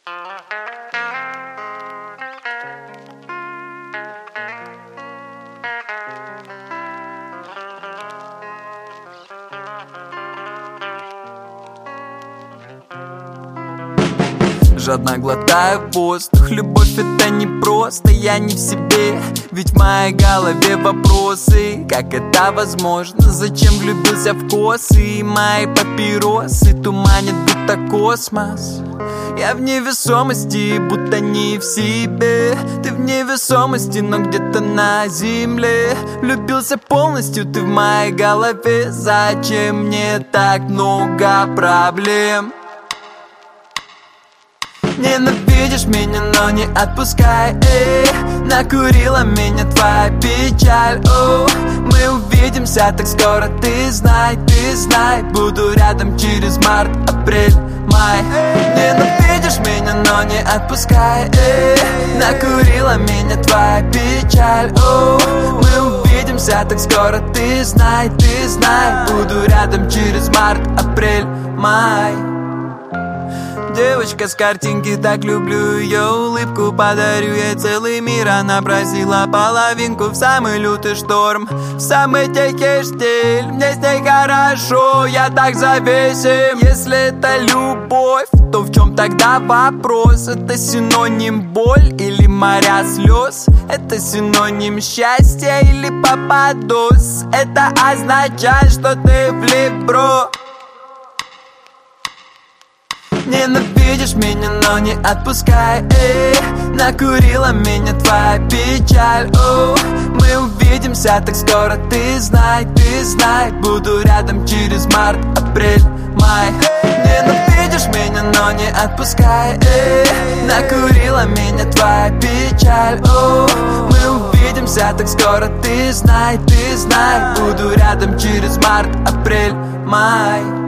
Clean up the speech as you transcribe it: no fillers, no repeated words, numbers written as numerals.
Жадно глотаю воздух, любовь это не просто, я не в себе. Ведь в моей голове вопросы, как это возможно, зачем влюбился в косы. Мои папиросы туманят будто космос. Я в невесомости, будто не в себе. Ты в невесомости, но где-то на земле. Влюбился полностью, ты в моей голове. Зачем мне так много проблем? Ненавидишь меня, но не отпускай, накурила меня твоя печаль, мы увидимся так скоро, ты знай, буду рядом через март, апрель, май. Ненавидишь меня, но не отпускай, накурила меня твоя печаль, мы увидимся так скоро, ты знай, буду рядом через март, апрель, май. Девочка с картинки, так люблю ее улыбку. Подарю ей целый мир, она просила половинку. В самый лютый шторм, в самый тихий штиль, мне с ней хорошо, я так зависим. Если это любовь, то в чем тогда вопрос? Это синоним боль или моря слез? Это синоним счастья или попадос? Это означает, что ты влип, бро. Ненавидишь меня, но не отпускай, накурила меня твоя печаль, мы увидимся так скоро, ты знай, буду рядом через март, апрель, май. Ненавидишь меня, но не отпускай, накурила меня твоя печаль, мы увидимся так скоро, ты знай, буду рядом через март, апрель, май.